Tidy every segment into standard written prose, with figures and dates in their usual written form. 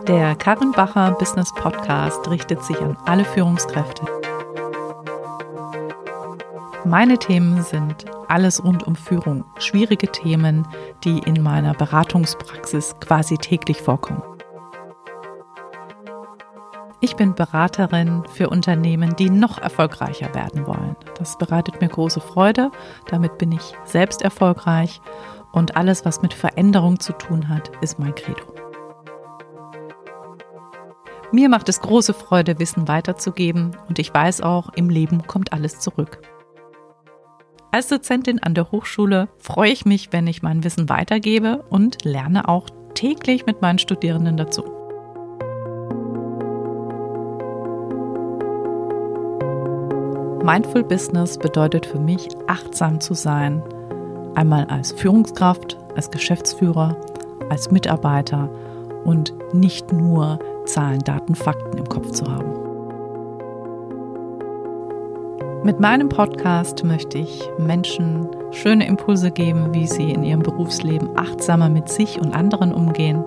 Der Karin Bacher Business Podcast richtet sich an alle Führungskräfte. Meine Themen sind alles rund um Führung, schwierige Themen, die in meiner Beratungspraxis quasi täglich vorkommen. Ich bin Beraterin für Unternehmen, die noch erfolgreicher werden wollen. Das bereitet mir große Freude, damit bin ich selbst erfolgreich und alles, was mit Veränderung zu tun hat, ist mein Credo. Mir macht es große Freude, Wissen weiterzugeben und ich weiß auch, im Leben kommt alles zurück. Als Dozentin an der Hochschule freue ich mich, wenn ich mein Wissen weitergebe und lerne auch täglich mit meinen Studierenden dazu. Mindful Business bedeutet für mich, achtsam zu sein, einmal als Führungskraft, als Geschäftsführer, als Mitarbeiter und nicht nur Zahlen, Daten, Fakten im Kopf zu haben. Mit meinem Podcast möchte ich Menschen schöne Impulse geben, wie sie in ihrem Berufsleben achtsamer mit sich und anderen umgehen.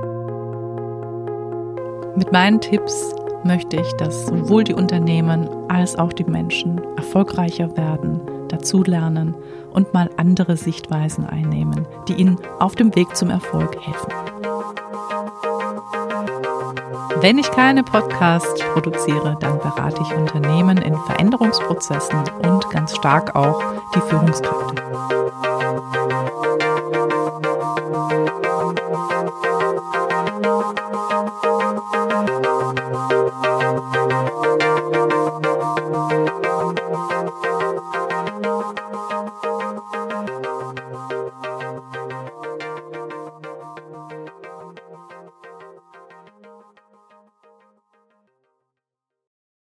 Mit meinen Tipps möchte ich, dass sowohl die Unternehmen als auch die Menschen erfolgreicher werden, dazulernen und mal andere Sichtweisen einnehmen, die ihnen auf dem Weg zum Erfolg helfen. Wenn ich keine Podcasts produziere, dann berate ich Unternehmen in Veränderungsprozessen und ganz stark auch die Führungskräfte.